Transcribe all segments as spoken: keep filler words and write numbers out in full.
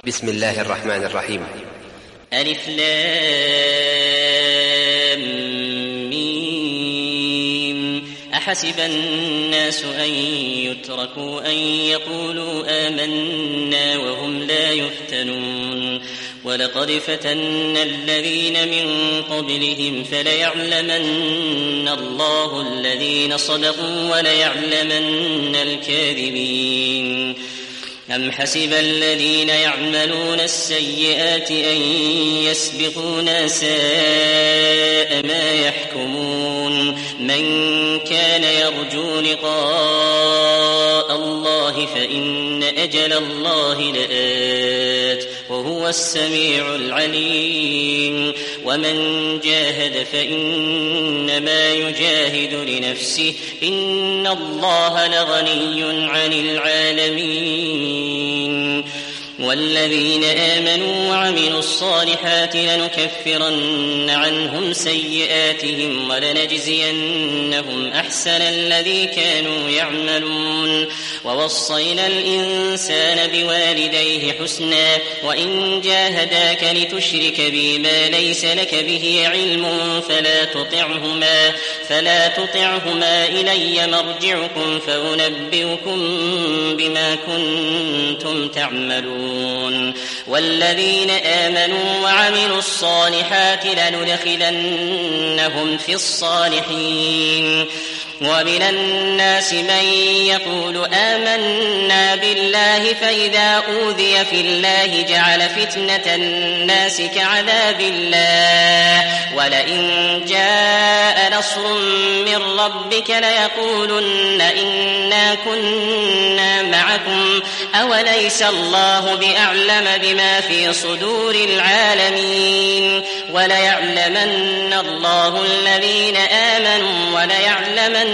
بسم الله الرحمن الرحيم. ألف لام ميم. أحسب الناس أن يتركوا أن يقولوا آمنا وهم لا يفتنون ولقد فتنا الذين من قبلهم فليعلمن الله الذين صدقوا وليعلمن الكاذبين. أم حسب الذين يعملون السيئات أن يسبقونا ساء ما يحكمون. من كان يرجو لقاء الله فإن أجل الله لآت وهو السميع العليم. ومن جاهد فإنما يجاهد لنفسه إن الله لغني عن العالمين. والذين آمنوا وعملوا الصالحات لنكفرن عنهم سيئاتهم ولنجزينهم أحسن الذي كانوا يعملون. ووصينا الإنسان بوالديه حسنا وإن جاهداك لتشرك بي ما ليس لك به علم فلا تطعهما فلا تطعهما إلي مرجعكم فأنبئكم بما كنتم تعملون. والذين آمنوا وعملوا الصالحات لندخلنهم في الصالحين. ومن الناس من يقول آمنا بالله فإذا أوذي في الله جعل فتنة الناس كعذاب الله ولئن جاء نصر من ربك ليقولن إنا كنا معكم أوليس الله بأعلم بما في صدور العالمين. وليعلمن الله الذين آمنوا وليعلمن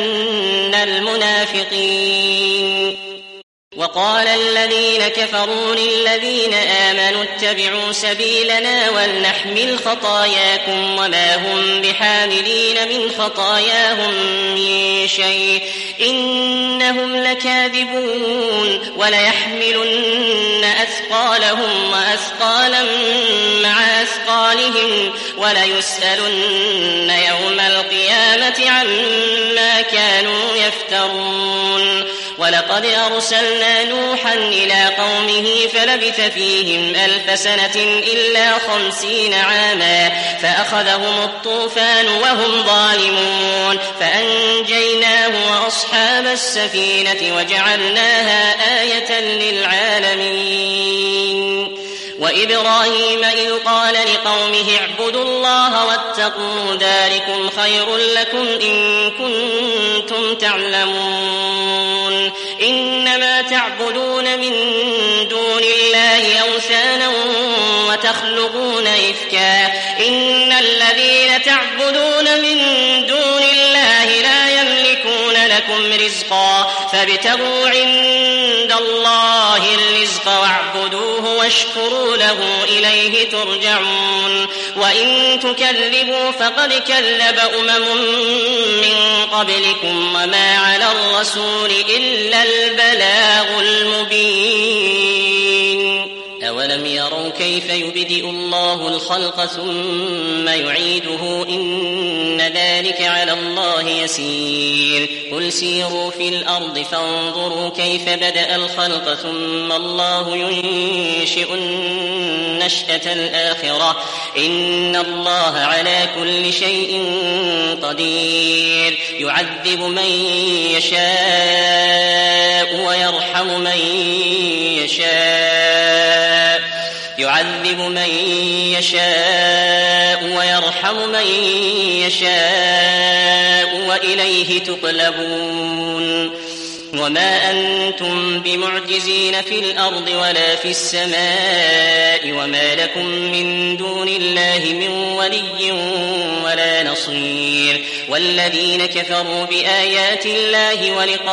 المنافقين. وقال الذين كفروا للذين آمنوا اتبعوا سبيلنا ولنحمل خطاياكم وما هم بحاملين من خطاياهم من شيء إنهم لكاذبون. وليحملن أثقالهم وأثقالا مع أثقالهم وليسألن يوم القيامة عما كانوا يفترون. ولقد أرسلنا نوحا إلى قومه فلبث فيهم ألف سنة إلا خمسين عاما فأخذهم الطوفان وهم ظالمون فأنجيناه وأصحاب السفينة وجعلناها آية للعالمين. وإبراهيم إذ قال لقومه اعبدوا الله واتقوا ذلكم خير لكم إن كنتم تعلمون. إنما تعبدون من دون الله أوثانا وتخلقون إفكا إن الذين تعبدون من دون الله لا يملكون لكم رزقا فابتغوا عند الله الرزق واعبدوه واشكروا له إليه ترجعون. وإن تكذبوا فقد كذب أمم من قبلكم وما على الرسول إلا البلاغ المبين. أولم يروا كيف يبدئ الله الخلق ثم يعيده إن ذلك على الله يسير. قل سيروا في الأرض فانظروا كيف بدأ الخلق ثم الله ينشئ النشأة الآخرة إن الله على كل شيء قدير. يعذب من يشاء ويرحم من يشاء يعذب من يشاء ويرحم من يشاء وإليه تقلبون. وما أنتم بمعجزين في الأرض ولا في السماء وما لكم من دون الله من ولي ولا نصير. والذين كفروا بآيات الله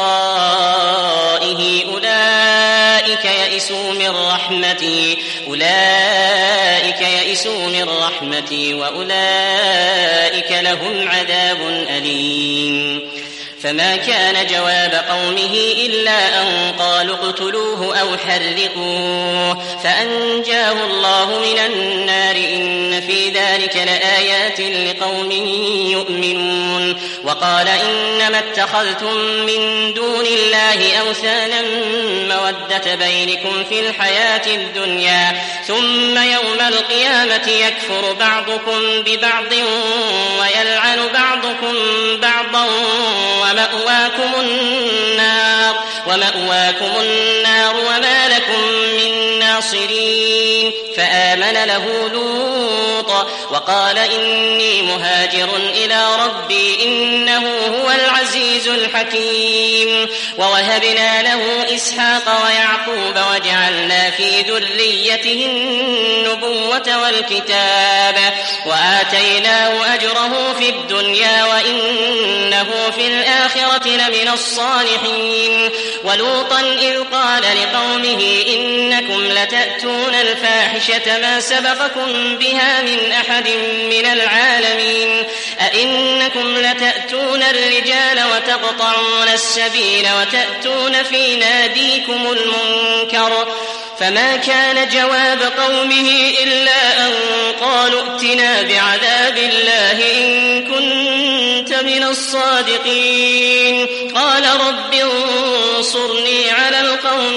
ولقائه أولئك يئسوا من رحمتي أولئك يئسوا من رحمتي وأولئك لهم عذاب أليم. فما كان جواب قومه إلا أن قالوا اقتلوه أو حرقوه فأنجاه الله من النار إن في ذلك لآيات لقوم يؤمنون وقال إنما اتخذتم من دون الله أوثانا مودة بينكم في الحياة الدنيا ثم يوم القيامة يكفر بعضكم ببعض ويلعن بعضكم بعضا ومأواكم النار ومأواكم النار وما لكم من ناصرين فآمن له لوط وقال إني مهاجر إلى ربي إنه هو العزيز الحكيم ووهبنا له إسحاق ويعقوب وجعلنا في ذريته النبوة والكتاب وآتيناه أجره في الدنيا وإنه في الآخرة لمن الصالحين ولوطا إذ قال لقومه إنكم لتأتون الفاحشة ما سبقكم بها من أحد من العالمين أئنكم لتأتون الرجال وتقطعون السبيل وتأتون في ناديكم المنكر فما كان جواب قومه إلا أن قالوا ائتنا بعذاب الله إن كنت من الصادقين قال رب انصرني على القوم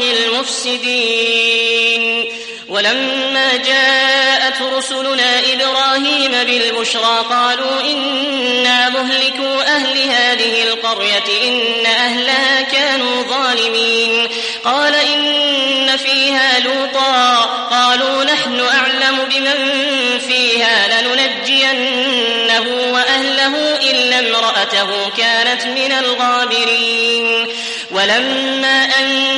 المفسدين ولما جاءت رسلنا إبراهيم بالبشرى قالوا إنا مهلكو أهل هذه القرية إن أهلها كانوا ظالمين قال إن فيها لوطا قالوا نحن أعلم بمن فيها لننجينه وأهله إلا امرأته كانت من الغابرين ولما أن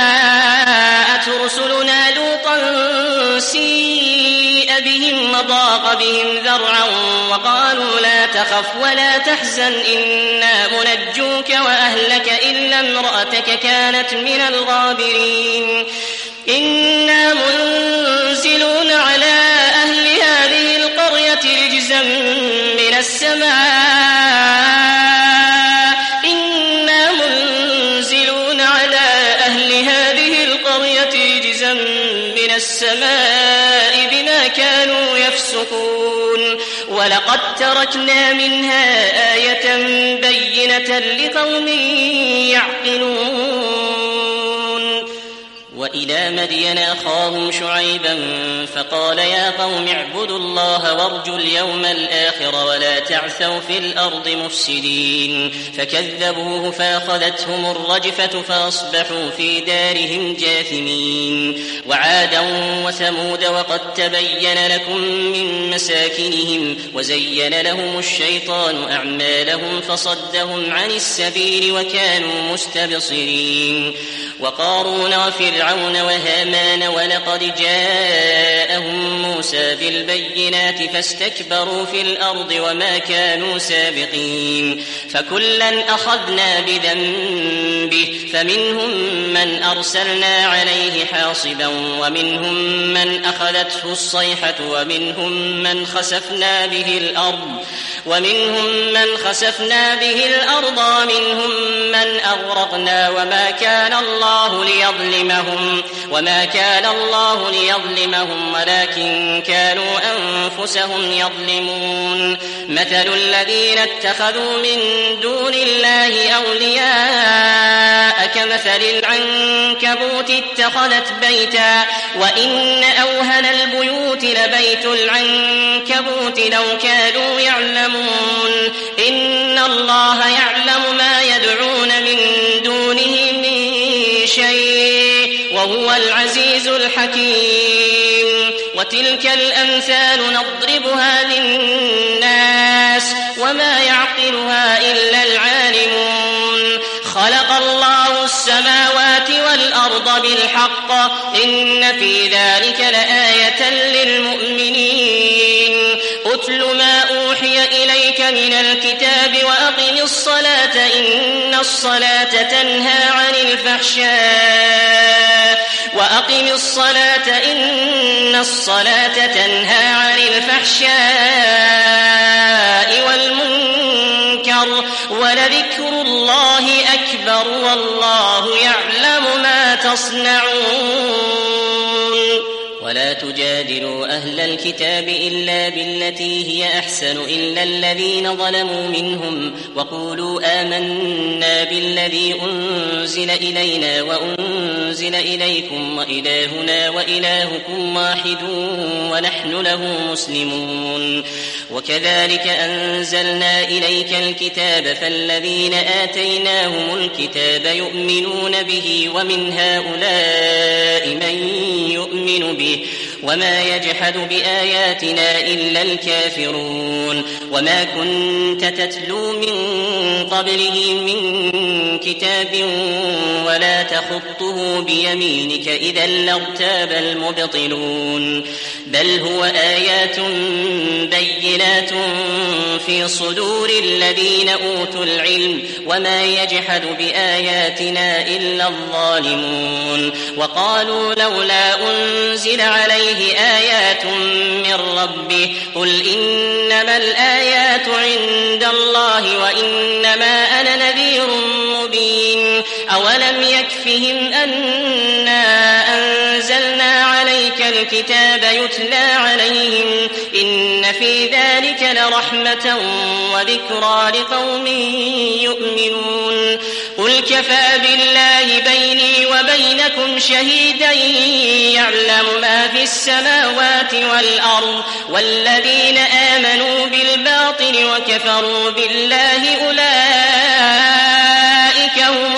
جاءت رسلنا لوطا سيء بهم وضاق بهم ذرعا وقالوا لا تخف ولا تحزن إنا منجوك وأهلك إلا امرأتك كانت من الغابرين إنا منزلون على أهل هذه القرية رجزا من السماء إنا منزلون على أهل هذه القرية رجزا من السماء بما كانوا يفسقون ولقد تركنا منها آية بينة لقوم يعقلون وإلى مدين أخاهم شعيبا فقال يا قوم اعبدوا الله وارجوا اليوم الآخر ولا تعثوا في الأرض مفسدين فكذبوه فأخذتهم الرجفة فأصبحوا في دارهم جاثمين وعادا وثمود وقد تبين لكم من مساكنهم وزين لهم الشيطان أعمالهم فصدهم عن السبيل وكانوا مستبصرين وقارون وفرعون وهامان ولقد جاءهم موسى بالبينات فاستكبروا في الأرض وما كانوا سابقين فكلا أخذنا بذنبه فمنهم من أرسلنا عليه حاصبا ومنهم من أخذته الصيحة ومنهم من خسفنا به الأرض ومنهم من خسفنا به الأرض ومنهم من أغرقنا وما كان الله ليظلمهم وما كان الله ليظلمهم ولكن كانوا أنفسهم يظلمون مثل الذين اتخذوا من دون الله أولياء كمثل العنكبوت اتخذت بيتا وإن أوهن البيوت لبيت العنكبوت لو كانوا يعلمون إن الله يعلم ما يدعون من دونه من شيء وهو العزيز الحكيم وتلك الأمثال نضربها للناس وما يعقلها إلا العالمون خلق الله السماوات والأرض بالحق إن في ذلك لآية للمؤمنين أتل ما أوحي إليك من الكتاب وأقم الصلاة إن الصلاة تنهى عن الفحشاء وأقم الصلاة إن الصلاة تنهى عن الفحشاء والمنكر ولذكر الله أكبر والله يعلم ما تصنعون. ولا تجادلوا أهل الكتاب إلا بالتي هي أحسن إلا الذين ظلموا منهم وقولوا آمنا بالذي أنزل إلينا وأنزل إليكم وإلهنا وإلهكم واحد ونحن له مسلمون. وكذلك أنزلنا إليك الكتاب فالذين آتيناهم الكتاب يؤمنون به ومن هؤلاء من يؤمن به وما يجحد بآياتنا إلا الكافرون. وما كنت تتلو من قبله من كتاب ولا تخطه بيمينك إذا لارتاب المبطلون. بل هو آيات بينات في صدور الذين أوتوا العلم وما يجحد بآياتنا إلا الظالمون. وقالوا لولا أنزل عليه آيات من ربه قل إنما الآيات عند الله وإنما أنا نذير مبين. أولم يكفهم أنا أنزلنا عليك الكتاب يتلى عليهم إن في ذلك لرحمة وذكرى لقوم يؤمنون. قل كفى بالله بيني وبينكم شهيدا يعلم ما في السماوات والأرض والذين آمنوا بالباطل وكفروا بالله أولئك هم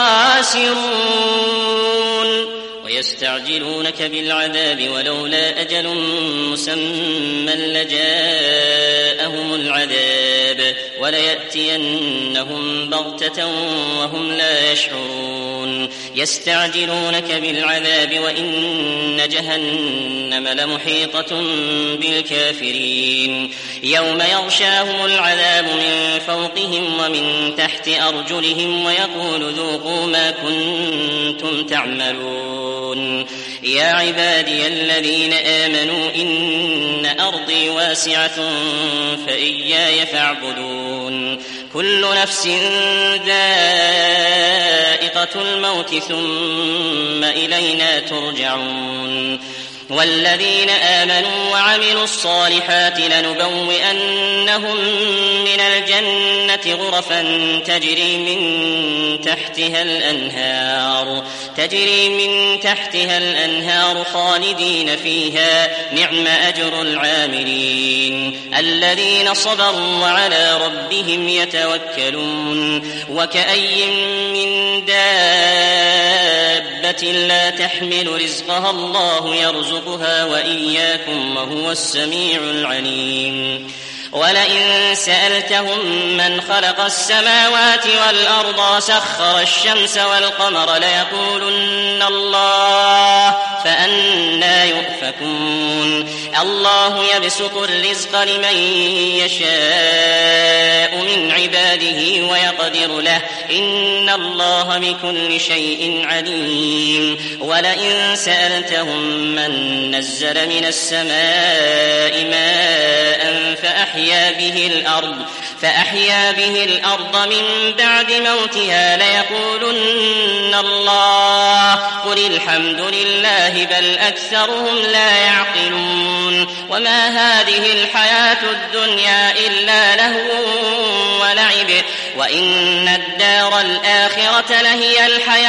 الخاسرون. ويستعجلونك بالعذاب ولولا أجل مسمى لجاءهم العذاب وليأتينهم بغتة وهم لا يشعرون. يستعجلونك بالعذاب وإن جهنم لمحيطة بالكافرين. يوم يغشاهم العذاب من فوقهم ومن تحت أرجلهم ويقول ذوقوا ما كنتم تعملون. يا عبادي الذين آمنوا إن أرضي واسعة فإياي فاعبدون. كل نفس ذائقة الموت ثم إلينا ترجعون. والذين آمنوا وعملوا الصالحات لنبوئنهم من الجنة غرفا تجري من تحتها الأنهار تجري من تحتها الأنهار خالدين فيها نعم أجر العاملين الذين صبروا وعلى ربهم يتوكلون. وكأي من دابة لا تحمل رزقها الله يرزقها وإياكم وهو السميع العليم. ولئن سألتهم من خلق السماوات والأرض سخر الشمس والقمر ليقولن الله فأنى يؤفكون. الله يبسط الرزق لمن يشاء من عباده ويقدر له إن الله بكل شيء عليم. ولئن سألتهم من نزل من السماء ماء فأحيا به الأرض فأحيا به الأرض من بعد موتها ليقولن الله قل الحمد لله بل أكثرهم لا يعقلون. وما هذه الحياة الدنيا إلا لهو ولعب وإن الدار الآخرة لهي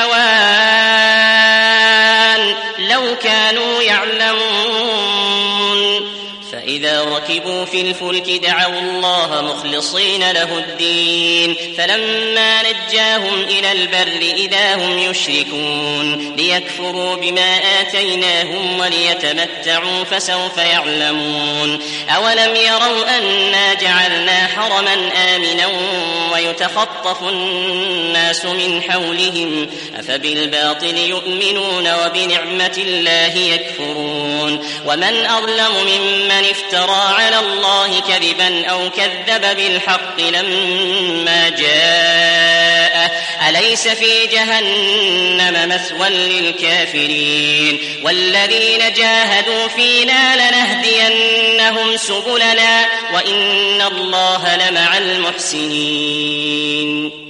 الحيوان لو كانوا يعلمون. فإذا ركبوا في الفلك دعوا الله مخلصين له الدين فلما نجاهم إلى البر إذا هم يشركون ليكفروا بما آتيناهم وليتمتعوا فسوف يعلمون. أولم يروا أنا جعلنا حرما آمنا ويتخطف الناس من حولهم أفبالباطل يؤمنون وبنعمة الله يكفرون. ومن أظلم ممن افترى على الله كذبا أو كذب بالحق لما جاءه أليس في جهنم مثوى للكافرين والذين جاهدوا فينا لنهدينهم سبلنا وإن الله لمع المحسنين